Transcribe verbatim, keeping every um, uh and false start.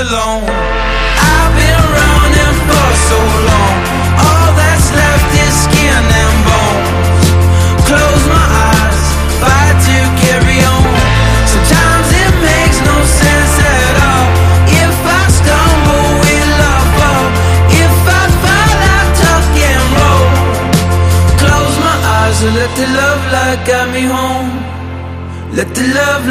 alone. I've been running for so long, all that's left is skin and bones. Close my eyes, fight to carry on. Sometimes it makes no sense at all. If I stumble, will I fall? If I fall, I tuck and roll. Close my eyes and let the love light guide me home. Let the love